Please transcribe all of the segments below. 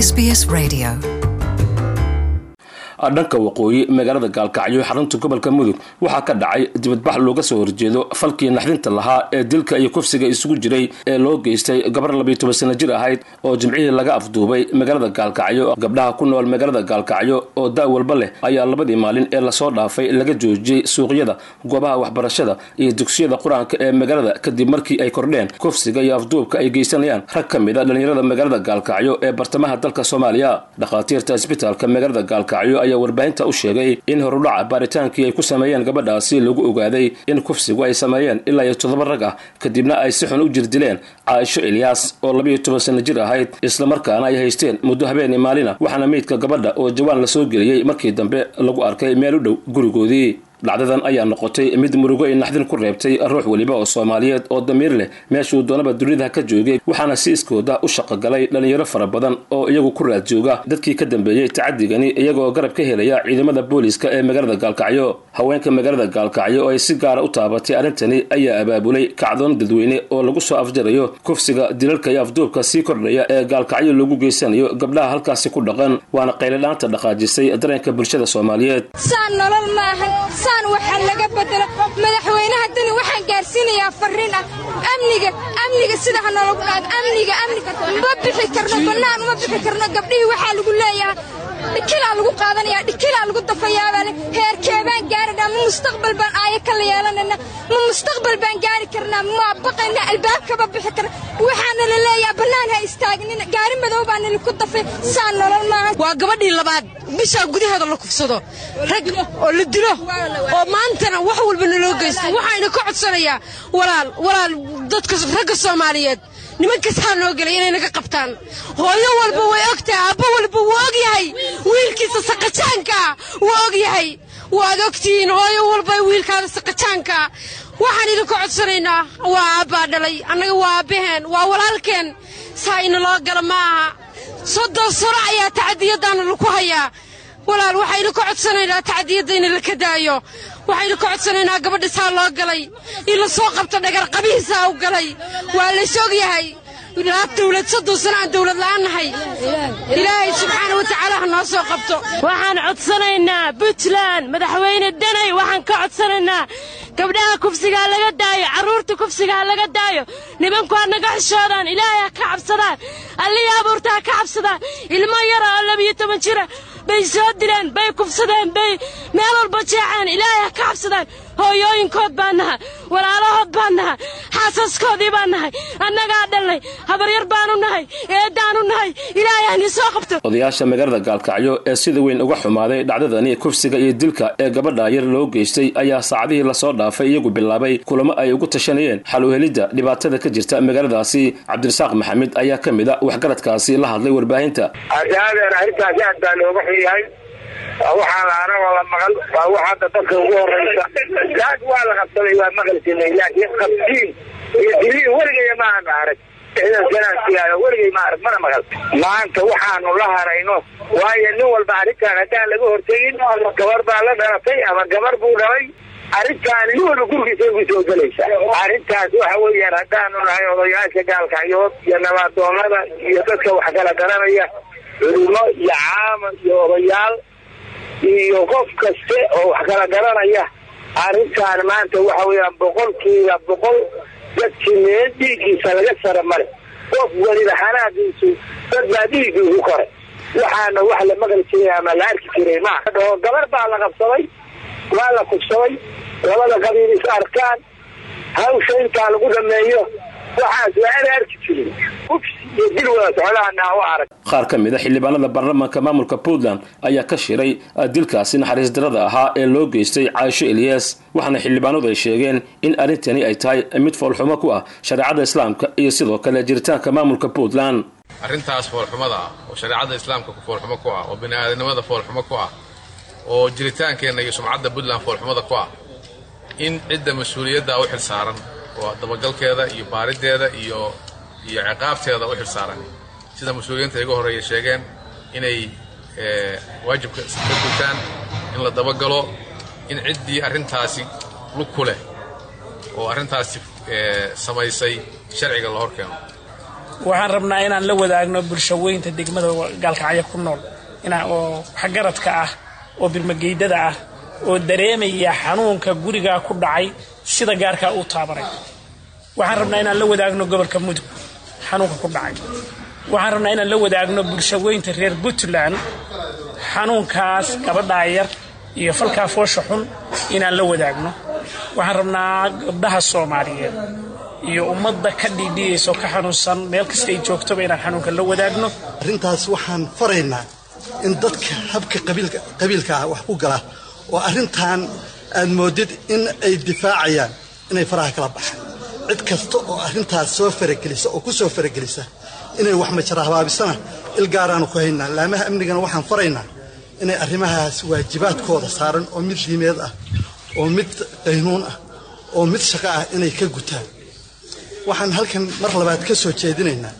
SBS Radio. dhanka waqooyi magaalada Gaalkacyo xarunta gobolka Mudug waxa ka dhacay dibadbax looga soo horjeedo falkii naxdinta lahaa ee dilka iyo kufsiga isugu jiray ee loo geystay gabar 12 sano jir ahayd oo jimcihii laga afduubay magaalada Gaalkacyo. Gabdhaha ku nool magaalada Gaalkacyo oo daa walba leh ayaa labadii maalin ee la soo dhaafay laga joojiyay suuqyada, goobaha waxbarashada iyo dugsiyada quraanka ee magaalada kadib markii ay kordheen kufsiga iyo afduubka ay geysanayaan rag ka mid ah dhalinyarada magaalada Gaalkacyo ee bartamaha dalka Soomaaliya. Dhaqaatiirta isbitaalka magaalada Gaalkacyo ayaa warbaahinta u sheegay in horudhaca baaritaankii ay ku sameeyeen gabadhaasi lagu ogaaday in kufsigu ay sameeyeen ilaa 7 rag ah kadibna ay si xun u jirdileen Caaisho Ilyas oo 12 sano jir ahayd isla markaana ay haysteen muddo habeen maalina waxaana meydka gabadha oo jawaan la soo geliyay markii dambe lagu arkay meel u dhow gurigoodii. dhacdadan ayaa noqotay mid murugo iyo naxdin ku reebtay ruux waliba oo Soomaaliyeed oo damiir leh meeshuu doonaba dunida ka joogay waxaana si iskooda u shaqo galay dhalinyaro fara badan oo iyagu ku raad jooga dadkii ka dambeeyay tacadigani iyagoo garab ka helaya ciidamada booliska ee magaalada Gaalkacyo. Haweenka magaalada Gaalkacyo oo ay si gaar ah u taabatay arintani ayaa abaabulay kacdoon dadweyne oo lagu soo afjarayo kufsiga, dilalka iyo afduubka si kordhaya ee Gaalkacyo lagu geysanayo gabdhaha halkaas ku dhaqan, waana qayladhaanta dhaqaajisay dareenka bulshada Soomaaliyeed. waxaan laga bedelo madaxweynaha dani waxaan gaarsiinayaa fariin ah amniga sida hanalagu dhaad amniga ma bixi karno banaan ma bixi karno gabdhihii waxa lagu leeyahay dhikila lagu qaadanaya dhikila lagu dafayaabaan heerkeebaan gaarinaa mustaqbal baan ay kala yeelanana mustaqbal baan gaari karnaa ma baqayna albaabka bixi kar waxaana la leeyahay banaan ha istaagnina gaari madow baan ku dafay saan nolol ma waa gabadhii labaad bisha gudaheeda la kufsado rag oo la dilo oo maantana wax walba naloo geysto waxayna ka codsanayaa walaal dadka ragga Soomaaliyeed nimanka saan loo galay inay naga qabtaan. hooyo walba way ogtahay, aabba walba wuu ogyahay, wiilkiisa saqajaanka wuu ogyahay, waad ogtiin hooyo walba wiilkaada saqajaanka. waxaan idin ka codsanaynaa waa aabba dhalay annaga waa aabaheen waa walaalkeen saayna loo gala maaha 30 sano ayaa tacadiyadan lagu hayaa. walaal waxaynu ka codsanaynaa tacadiyadayna la ka daayo, waxaynu ka codsanaynaa gabadha saa loo galay in la soo qabto dhagar qabiisa u galay waa la soo yahay ilaa dawlad 30 sano aan dawlad la'aanahay. ilaahay subxaanahu wa ta'aala ha noo soo qabto. waxaan codsanaynaa Puntland madaxweyne Danay waxaan ka codsanaynaa gabdhaha kufsiga laga daayo, caruurta kufsiga laga daayo, nimanku naga xishoodaan, ilaahay ka cabsadaan, Alle abuurta ka cabsadaan. ilmo yar oo 12 jir bay soo dileen, bay kufsadeen, bay meel walba jeexaan, ilaahay ka cabsadaan. hooyooyinkood baan nahay, walaalahood baan nahay, xaasaskoodii baan nahay, annaga dhalnay, habar yar baan u nahay, eedaan u nahay, ilaahay ni soo qabto. odayaasha magaalada Gaalkacyo ee sida weyn uga xumaaday dhacdadani kufsiga iyo dilka ee gabadha yar loo geystay ayaa saacadihii la soo dhaafay iyagu bilaabay kulamo ay ugu tashanayeen xal u helidda dhibaatada ka jirta magaaladaasi. Cabdirasaaq Maxamed ayaa ka mid ah waxgaradkaasi la hadlay warbaahinta. arrintaasi aad baa looga xiyahay waxaa la arag wala maqal waa waxa dadka ugu horeysa laad waa la qabtay waa maqalkiina laakiin qabtiin iyo dilii warigay ma aan arag idan ganacsiga warigay ma arag mana maqal. maanta waxaanu la harayno waayo nin walba arrintan haddaan laga hortagin gabar baa la dhalatay ama gabar buu dhalay arrintan nin walba gurigiisa ugu soo galaysa. arrintaas waxa weeyaan haddaanu nahay odayaasha Gaalkacyood iyo nabadoonnada iyo dadka wax kala garanaya culimo iyo caamo iyo odayaal iyo qof kaste oo wax kala garanaya arrintan maanta waxa weeyaan 100% dadkii meedigiisa laga saramay qof waliba xanaadiisu dad baa dhiigu kore waxaana wax la maqli jiray ama la arki jiray ma gabar baa la qabsaday waa la kufsaday labada qabiil is arkaan hawsha inta lagu dhameeyo waxaas waa arki jiray iyo dilwada xoolaha waa arag. qaar ka mid ah xildhibaanada baarlamaanka maamulka Puntland ayaa ka shiray dilkaasi naxariis darada ahaa ee loo geystay Caaisho Ilyas, waxaana xildhibaanadu ay sheegeen in arintani ay tahay mid foolxumo ku ah shariicada islaamka iyo sidoo kale jiritaanka maamulka Puntland. arrintaas foolxumada oo shariicada islaamka ku foolxumo ku ah oo bini'aadanimada foolxumo ku ah oo jiritaankeena iyo sumcadda Puntland foolxumada ku ah in cidda mas'uuliyadda u xilsaaran oo dabagalkeeda iyo baarideeda iyo ciqaabteeda u xilsaaran sida mas'uuliyiinta iga horeeyay sheegeen inay waajibka ka gutaan in la dabagalo in ciddii arrintaasi lug ku leh oo arrintaasi samaysay sharciga la horkeeno waxaan rabnaa inaan la wadaagno bulshaweynta degmada gaalkacyo ku nool oo xagaradka ah oo birmageydada ah oo dareemaya xanuunka guriga ku dhacay sida gaarka uu taabanay waxaan rabnaa inaan la wadaagno gobolka Mudug xanuunka ku dhacay waxaan rabnaa inaan la wadaagno bulshaweynta reer Puntland xanuunkaas gabadha yar iyo falka foosha xun inaan la wadaagno waxaan rabnaa gabdhaha Soomaaliyeed iyo ummadda ka dhidhiyayso ka xanuunsan meel kasta ay joogto inaan xanuunka la wadaagno arintaas waxaan faraynaa in dadka habka qabiilka wax ku gala oo arintan aan moodid in ay difaacayaan inay faraha kala baxaan cid kasta oo arintaas soo faragelisa oo ku soo faragelisa inay wax ma jarahabaabisana ilgaaraan ku haynaa laamaha amnigana waxaan faraynaa inay arrimahaas waajibaadkooda saaran oo mid diimeed ah oo mid qaynuun ah oo mid shaqo ah inay ka gutaan waxaan halkan mar labaad ka soo jeedinaynaa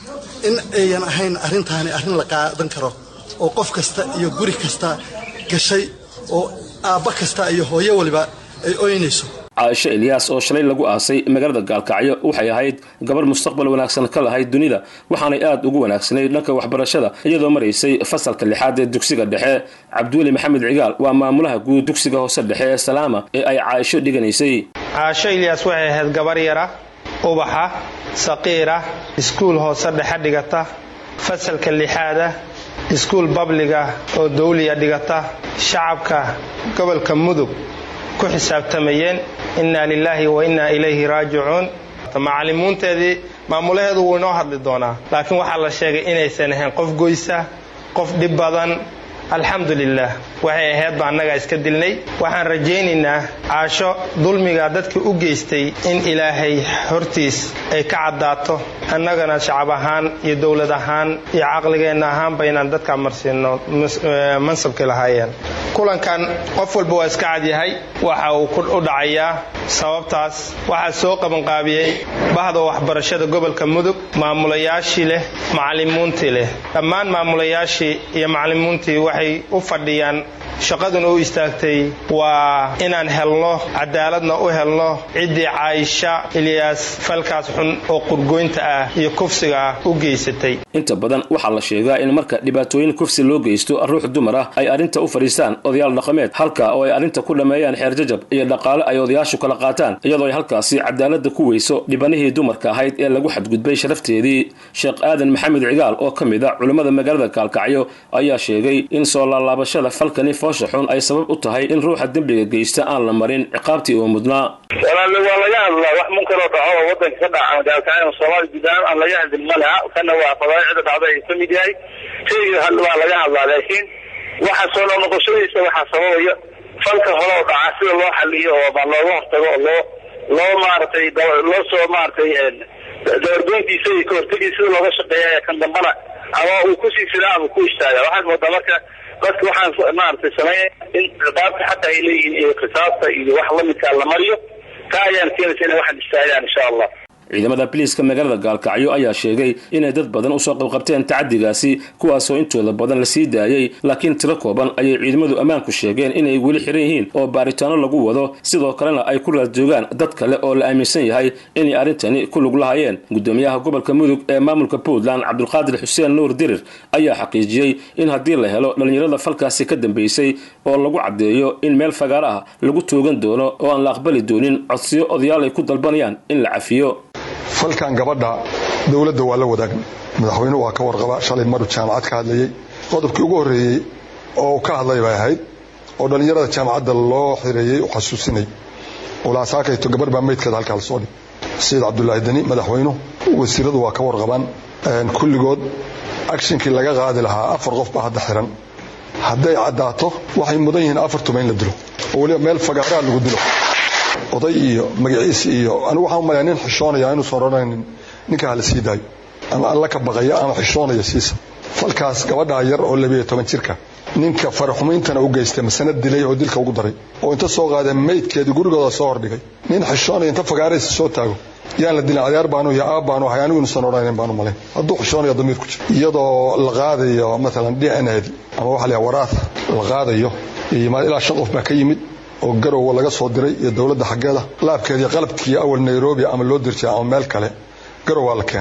in ayan ahayn arintaani arrin la qaadan karo oo qof kasta iyo guri kasta gashay oo aabba kasta iyo hooyo waliba ay ooynayso Aisha Ilyas oo shalay lagu aasay magaalada Gaalkacyo waxay ahayd gabar mustaqbal wanaagsan ka lahayd dunida waxaanay aad ugu wanaagsanayd dhanka waxbarashada iyadoo mareysay fasalka 6 ee dugsiga dhexe Cabduuli Maxamed Cigaal waa maamulaha guud dugsiga hoose dhexe ee Salaama ee ay Aisha dhiganaysay Aisha Ilyas waxay ahayd gabar yara ubaxa saqiira iskuul hoose dhexe dhigata fasalka 6 iskuul babliga oo dawliga dhigata shacabka gobolka Mudug ku xisaabtamayeen inna lillahi wa inna ilayhi raaji'uun macalimiinteedii maamulaheedu wuu inoo hadli doonaa laakiin waxa la sheegay inaysan ahayn qof goysa qof dhib badan alxamdulillah waxay ahayd baa annaga iska dilnay waxaan rajaynaynaa Aasho dulmiga dadka u geystay in ilaahay hortiis ay ka cadaato annagana shacab ahaan iyo dawlad ahaan iyo aqligeena ahaan baynaan dadka marsiino mansabka lahaayeen kulankan qof walba waa iska cad yahay waxa uu ku dhacayaa sababtaas waxa soo qaban qaabiyay bahda waxbarashada gobolka Mudug maamulayaashii leh macallimiintii leh dhammaan maamulayaashii iyo macallimiintii waxay u fadhiyaan shaqaduna u istaagtay waa inaan helno cadaaladna u helno cidii Aisha Ilyas falkaas xun oo qurgoynta ah iyo kufsiga u geysatay inta badan waxa la sheegaa in marka dhibaatooyin kufsi loo geysto ruux dumar ah ay arinta u fariistaan odayaal dhaqameed halka oo ay arinta ku dhameeyaan xeer jajab iyo dhaqaale ay odayaashu kala qaataan iyadoo ay halkaasi cadaaladda ku weyso dhibanihii dumarka ahayd ee lagu xadgudbay sharafteedii Sheekh Aadan Maxamed Cigaal oo kamid ah culimada magaalada Gaalkacyo ayaa sheegay in soo laabashada falkani foosha xun ay sabab u tahay in ruuxa dambiga geysta aan la marin ciqaabtii oo mudnaa walaalaha laga hadlaa wax munkar oo dhaco wadanka ka dhaca Gaalkacyo Soomaali gudaha aan laga hadlin malaha kana waa fadaa'icda dhacday ay kamid yahay sheegay hadlaa laga hadlaa laakiin waxa soo noqoshadiisa waxa sababaya falka hore oo dhaca sida loo xaliyo oo baa looga hortago loo maartay loo soo maartay doordoontiisa iyo kortigiisa looga shaqeeyaa kan dambana ama uu ku sii firaa ama ku istaaga waxa moodaa marka dadka waxaan maartay sameeyay in ciqaabta xataa ay leeyihiin iyo qisaasta iyo wax la midka la mariyo ka ayaan keenaysaa in waxaan istaagaan insha Allah ciidamada biliiska magaalada Gaalkacyo ayaa sheegay inay dad badan u soo qabqabteen tacadigaasi kuwaas oo intooda badan la sii daayay laakiin tiro kooban ayay ciidamadu ammaanku sheegeen inay weli xiran yihiin oo baaritaano lagu wado sidoo kalena ay ku raad joogaan dad kale oo la aaminsan yahay inay arintani ku lug lahaayeen gudoomiyaha gobolka Mudug ee maamulka Puntland Cabdulqaadir Xuseen Nuur Dirir ayaa xaqiijiyay in haddii la helo dhalinyarada falkaasi ka dambeysay oo lagu cadeeyo in meel fagaar ah lagu toogan doono oo aan la aqbali doonin codsiyo odayaal ay ku dalbanayaan in la cafiyo falkan gabadha dawladda waa la wadaagay madaxweynuhu waa ka warqaba shalay maru jaamacad ka hadlayay qodobkii ugu horeeyay oo ka hadlay bay ahayd oo dhalinyarada jaamacadda loo xireeyay oo xasuusinay wala saakayto gabar baa meydkeed halka la soo dhig Sayid Cabdullaahi Dani madaxweynuhu wasiiradu waa ka warqabaan kulligood actionkii laga qaadi lahaa afar qof baa hadda xiran hadday cadaato waxay mudan yihiin afar tumayn la dilo oo wali meel fagaaraa lagu dilo oday iyo magaciisa iyo anigu waxaan u maleynin xishoonaya inuu soo roonaynin ninka hal sii daayo ama alla ka baqaya ama xishoonaya siisa falkaas gabadha yar oo 12 jirka ninka faraxumeentana u geystay masanad dilay oo dilka ugu daray oo inta soo qaaday meydkeedii gurigooda soo hordhigay nin xishoonaya inta fagaaraysa soo taago yaan la dilin adeer baanu ya aab baanu hay anigu soo roonaynin baanu malay hadduu xishoonaya damiir ku jiro iyadoo la qaadayo mesela DNA ama waxa la waraad la qaadayo iyo ilaa shan qof baa ka yimid oo garow laga soo diray iyo dawladda xageeda laabkeedii qalabkii awal Nairobi ama loo dirjay ama meel kale garow la keenay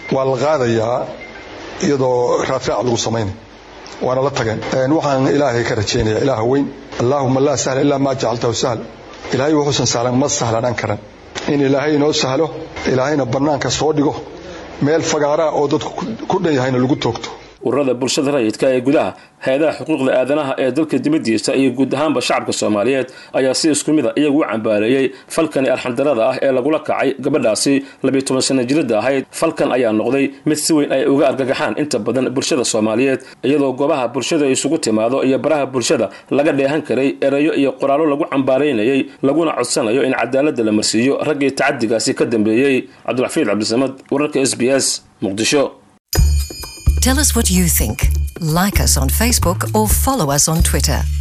waa la qaadayaa iyadoo raafiic lagu sameeyay waana la tageen waxaan ilaahay ka rajeynayaa ilaah weyn allahumma la sahla illa ma ja'altahu sahla ilaahay wuxuu sahlan ma sahlan karan in ilaahay inoo sahlo ilaahayna banaanka soo dhigo meel fagaara oo dadku ku dhan lagu toogto ururada bulshada rayidka ee gudaha hay'adaha xuquuqda aadanaha ee dalka dibadiisa iyo guud ahaanba shacabka Soomaaliyeed ayaa si isku mid ah iyagu cambaareeyay falkan arxandarada ah ee lagula kacay gabadhaasi 12 sano jirada ahayd falkan ayaa noqday mid si weyn ay uga argagaxaan inta badan bulshada Soomaaliyeed iyadoo goobaha bulshada isugu timaado iyo baraha bulshada laga dheehan karay erayo iyo qoraalo lagu cambaareynayay laguna codsanayo in cadaalad la marsiiyo ragii tacadigaasi ka dambeeyay Cabdulxafiid Cabdisamad wararka SBS Muqdisho. Tell us what you think. Like us on Facebook or follow us on Twitter.